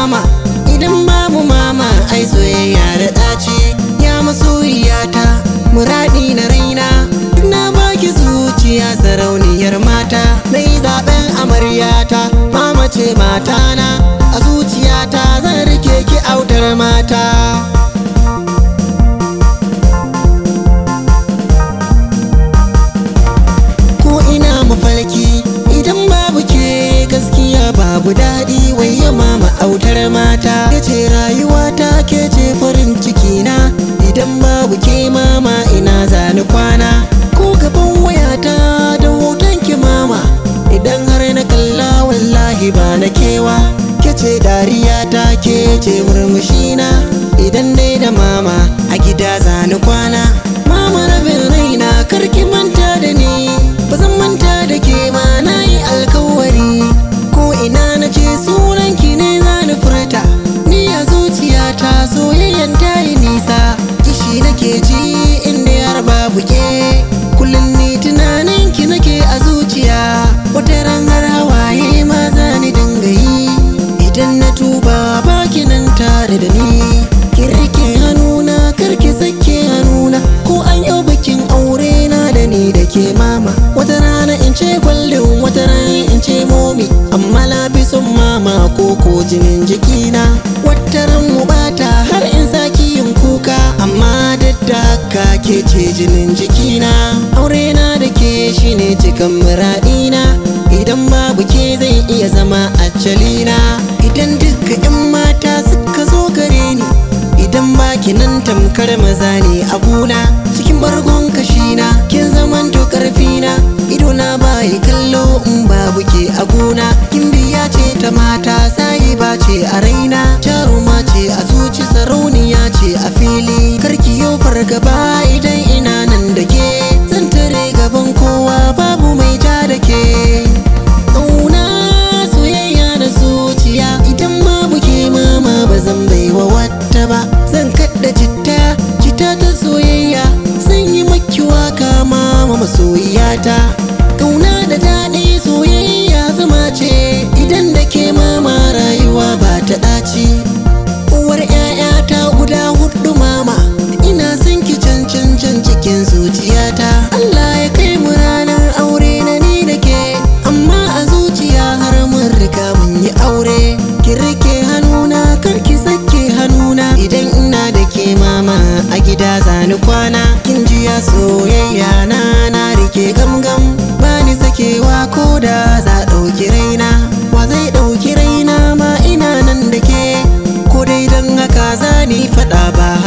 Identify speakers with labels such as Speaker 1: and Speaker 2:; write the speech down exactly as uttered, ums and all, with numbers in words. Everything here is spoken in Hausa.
Speaker 1: mama, idan babu mama ai soyayya da ɗaci. Ya masoyiyata muradi na raina, na baki zuciya sarauniyar mata. Na yi zaɓen amaryata, mama ce matana, a zuciyata zan rike ki autar mata. Ko ina mafarki idan babu ke gaskiya babu daɗi. Wayya mama autar mata, ke ce rayuwata, ke ce farin ciki na. Idan babu ke mama ina zani kwana. Ko gaban wayata da hoton ki mama, idan har na kalla wallahi ba na kewa. Ke ce dariyata, ke ce murmushina, idan dai da mama a gida zani kwana. Mama rabin raina karki manta da ni, ba zan manta da ke ma na yi alkawari. Ko ina na ce sunanki ne zani furta, ni a zuciyata soyayyan ta yi nisa. Kishi nake ji inda har babu ke, kullum ni tunaninki nake a zuciya. Wata ran har hawaye ma zani dinga yi, idan na tuba baki nan tare da ni. Ki rike hannuna karki sake hannuna, ko an yau bikin aure na da ni da ke mama. Wata rana in ce gwaldin, wata rana in ce momi, amma lafi son mama ko ko jinin jikina. Wata ran mu bata har in saki yin kuka, amma da haka ke ce jinin jikina. Aure na da ke shine cikan muradina, idan babu ke zai iya zama ajalina. Idan duka 'yan mata suka zo gare ni, idan baki nan tamkar maza ne a gona. Cikin bargon kashina kin zamanto karfina, idona bayi kallo in babu ke a gona. Kin biya ce ta mata, sahiba ce a raina, jaruma ce a zuci, sarauniya ce a fili. Karki yo fargaba idan ina nan da ke, zan tare gaban kowa babu mai ja da ke. Ƙauna soyayya da zuciya, idan babu ke mama ba zan baiwa wata ba. Zan kaɗa citta, citta ta soyayya, zan yi maki waka mama masoyiyata. Ƙauna da daɗi soyayya zama ce, idan da ke mama rayuwa ba ta ɗaci. Uwar 'ya'yata guda huɗu mama, ina son ki can can can cikin zuciyata. Allah ya kai mu ranar aure na ni da ke, amma a zuciya har mun riga mun yi aure. Ki rike hannuna karki sake hannuna, idan ina da ke mama a gida zani kwana. Kin ji ya soyayya na na rike gamgam, bani sakewa ko da za ɗauki raina. Wa zai ɗauki raina ma ina nan da ke, ko dai don haka zani faɗa ba